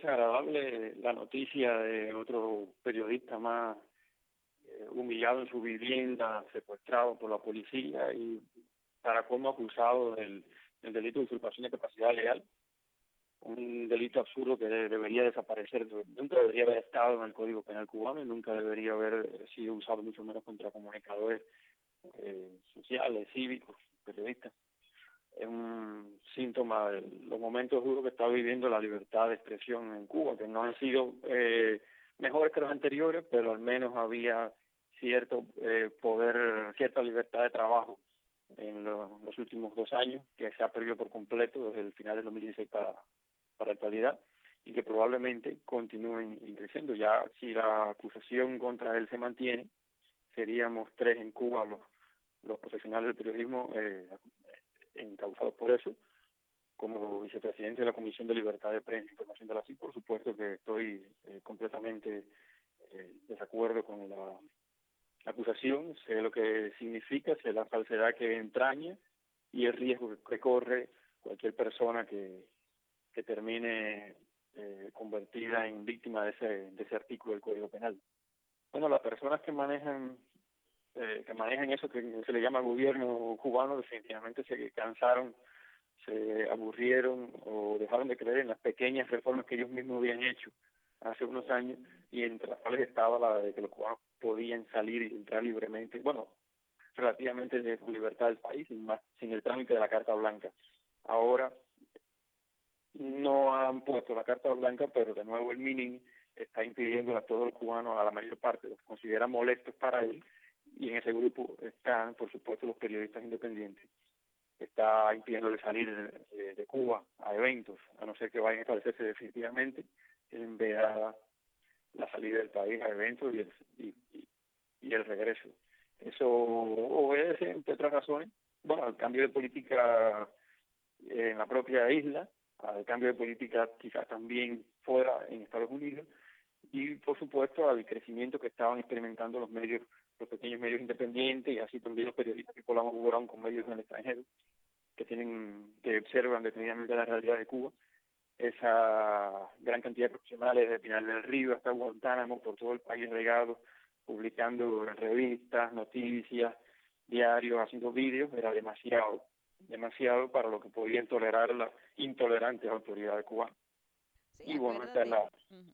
desagradable la noticia de otro periodista más humillado en su vivienda, secuestrado por la policía y para colmo acusado del delito de usurpación de capacidad legal, un delito absurdo que debería desaparecer, nunca debería haber estado en el Código Penal cubano y nunca debería haber sido usado, mucho menos contra comunicadores sociales, cívicos, periodistas. Es un síntoma de los momentos duros que está viviendo la libertad de expresión en Cuba, que no han sido mejores que los anteriores, pero al menos había cierto poder, cierta libertad de trabajo en los últimos 2 años, que se ha perdido por completo desde el final del 2016 para la actualidad, y que probablemente continúen creciendo. Ya si la acusación contra él se mantiene, seríamos 3 en Cuba los profesionales del periodismo encausados por eso. Como vicepresidente de la Comisión de Libertad de Prensa e Información de la CIP, por supuesto que estoy completamente desacuerdo con la acusación, sé lo que significa, sé la falsedad que entraña y el riesgo que corre cualquier persona que termine convertida en víctima de ese artículo del Código Penal. Bueno, las personas que manejan eso que se le llama gobierno cubano definitivamente se cansaron, se aburrieron o dejaron de creer en las pequeñas reformas que ellos mismos habían hecho hace unos años, y entre las cuales estaba la de que los cubanos podían salir y entrar libremente, bueno, relativamente con libertad del país, sin el trámite de la Carta Blanca. Ahora no han puesto la Carta Blanca, pero de nuevo el MININ está impidiendo a todo el cubano, a la mayor parte, los que considera molestos para él, y en ese grupo están, por supuesto, los periodistas independientes. Está impidiéndole salir de Cuba a eventos, a no ser que vayan a establecerse definitivamente en vedada la salida del país a eventos y el regreso. Eso obedece, entre otras razones, bueno, al cambio de política en la propia isla, al cambio de política quizás también fuera en Estados Unidos, y por supuesto al crecimiento que estaban experimentando los pequeños medios independientes, y así también los periodistas que colaboran con medios en el extranjero, que observan detenidamente la realidad de Cuba. Esa gran cantidad de profesionales de Pinar del Río hasta Guantánamo, por todo el país regados, publicando revistas, noticias, diarios, haciendo vídeos, era demasiado para lo que podían tolerar las intolerantes autoridades cubanas. Sí, Y bueno, esta es acuérdate. la... Ujú.